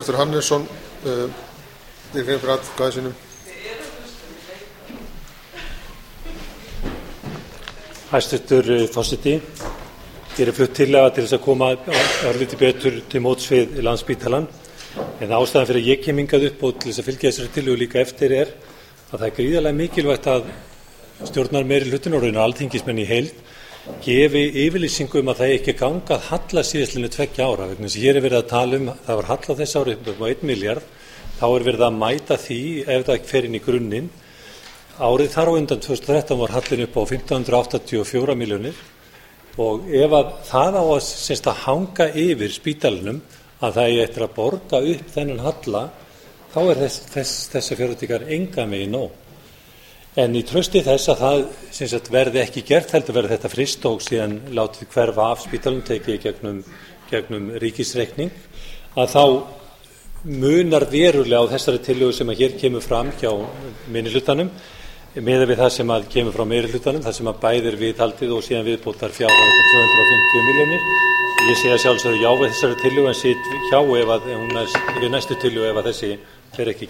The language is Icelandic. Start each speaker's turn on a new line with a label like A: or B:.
A: Hannesson fyrir atkvæði sínu.
B: Hæstvirtur forseti, hér flutt tillaga til þess að koma örlítið betur til móts við Landspítalann, en ástæðan fyrir að ég kem hingað upp og til þess að fylgja þessari tillögu líka eftir að það gríðarlega mikilvægt að stjórnarmeirihlutinn og raunar alþingismenn í heild gefi yfirlýsingu að það ekki ganga að halla síðastliðnu 2 ára, vegna þess að hér verið að tala það var halla þess ári upp á 1 milljarð, þá verið að mæta því ef það fer inn í grunninn. Árið þar á undan 2013 var hallinn upp á 1584 milljónir og ef að það á að hanga yfir spítalanum að það eftir að borga upp þennan halla, þá þessar fjárveitingar engan veginn nóg. En í trausti þess að það verði ekki gert, heldur verði þetta fryst og síðan látið hverfa af spítalanum, tekið gegnum ríkisreikning, að þá munar verulega á þessari tillögu sem að hér kemur fram hjá minnihlutanum, miðað við það sem að kemur frá meirihlutanum, það sem að bæði viðhaldið og síðan viðbótar fjárhæð 250 milljónir. Ég segi að sjálfsögðu já við þessari tillögu en sit hjá ef að hún við næstu tillögu ef að þessi fer ekki